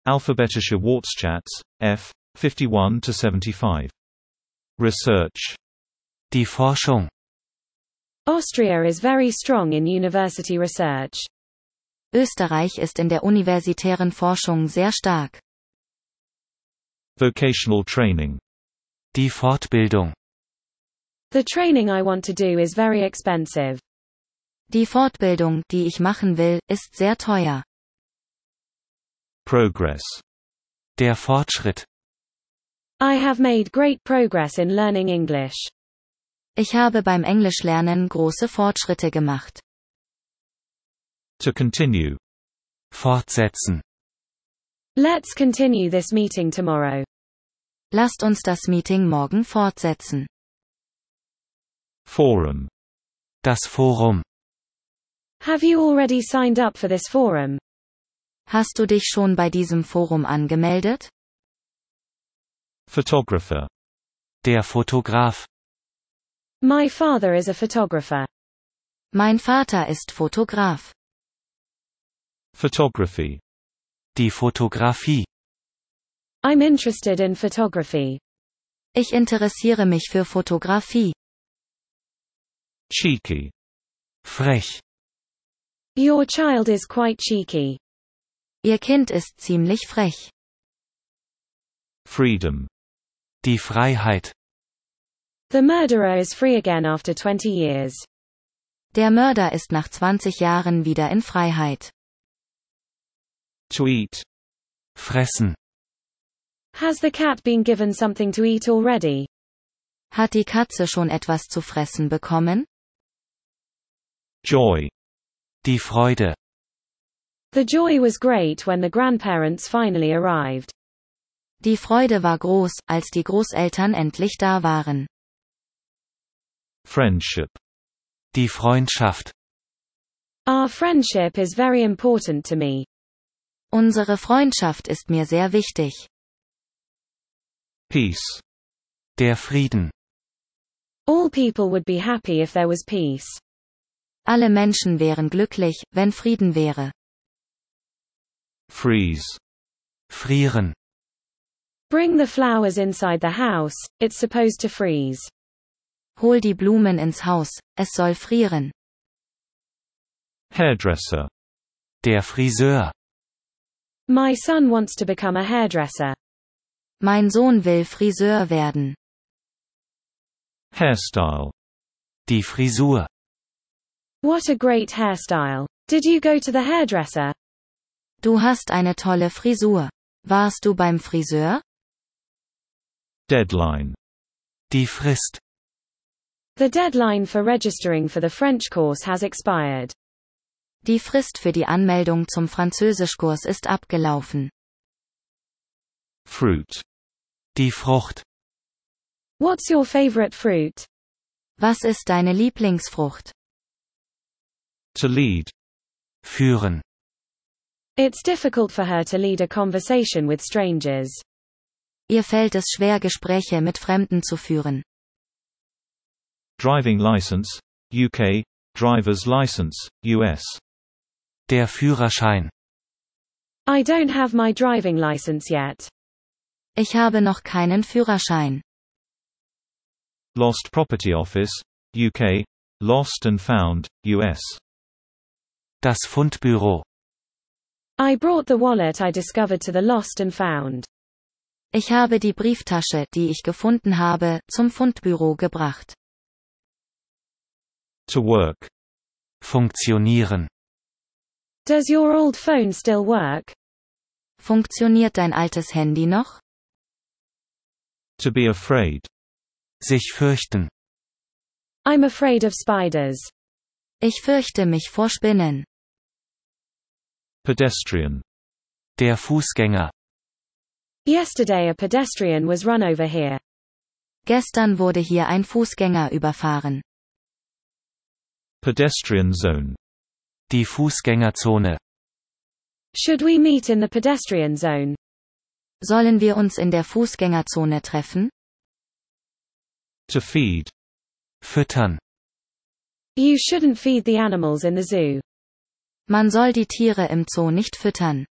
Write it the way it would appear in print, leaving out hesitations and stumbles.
Alphabetische Wortschatz, F. 51-75. Research. Die Forschung. Austria is very strong in university research. Österreich ist in der universitären Forschung sehr stark. Vocational training. Die Fortbildung. The training I want to do is very expensive. Die Fortbildung, die ich machen will, ist sehr teuer. Progress. Der Fortschritt. I have made great progress in learning English. Ich habe beim Englischlernen große Fortschritte gemacht. To continue. Fortsetzen. Let's continue this meeting tomorrow. Lasst uns das Meeting morgen fortsetzen. Forum. Das Forum. Have you already signed up for this forum? Hast du dich schon bei diesem Forum angemeldet? Photographer. Der Fotograf. My father is a photographer. Mein Vater ist Fotograf. Photography. Die Fotografie. I'm interested in photography. Ich interessiere mich für Fotografie. Cheeky. Frech. Your child is quite cheeky. Ihr Kind ist ziemlich frech. Freedom. Die Freiheit. The murderer is free again after 20 years. Der Mörder ist nach 20 Jahren wieder in Freiheit. To eat. Fressen. Has the cat been given something to eat already? Hat die Katze schon etwas zu fressen bekommen? Joy. Die Freude. The joy was great when the grandparents finally arrived. Die Freude war groß, als die Großeltern endlich da waren. Friendship. Die Freundschaft. Our friendship is very important to me. Unsere Freundschaft ist mir sehr wichtig. Peace. Der Frieden. All people would be happy if there was peace. Alle Menschen wären glücklich, wenn Frieden wäre. Freeze. Frieren. Bring the flowers inside the house, it's supposed to freeze. Hol die Blumen ins Haus, es soll frieren. Hairdresser. Der Friseur. My son wants to become a hairdresser. Mein Sohn will Friseur werden. Hairstyle. Die Frisur. What a great hairstyle. Did you go to the hairdresser? Du hast eine tolle Frisur. Warst du beim Friseur? Deadline. Die Frist. The deadline for registering for the French course has expired. Die Frist für die Anmeldung zum Französischkurs ist abgelaufen. Fruit. Die Frucht. What's your favorite fruit? Was ist deine Lieblingsfrucht? To lead. Führen. It's difficult for her to lead a conversation with strangers. Ihr fällt es schwer, Gespräche mit Fremden zu führen. Driving license, UK. Driver's license, US. Der Führerschein. I don't have my driving license yet. Ich habe noch keinen Führerschein. Lost Property Office, UK. Lost and Found, US. Das Fundbüro. I brought the wallet I discovered to the lost and found. Ich habe die Brieftasche, die ich gefunden habe, zum Fundbüro gebracht. To work. Funktionieren. Does your old phone still work? Funktioniert dein altes Handy noch? To be afraid. Sich fürchten. I'm afraid of spiders. Ich fürchte mich vor Spinnen. Pedestrian. Der Fußgänger. Yesterday a pedestrian was run over here. Gestern wurde hier ein Fußgänger überfahren. Pedestrian zone. Die Fußgängerzone. Should we meet in the pedestrian zone? Sollen wir uns in der Fußgängerzone treffen? To feed. Füttern. You shouldn't feed the animals in the zoo. Man soll die Tiere im Zoo nicht füttern.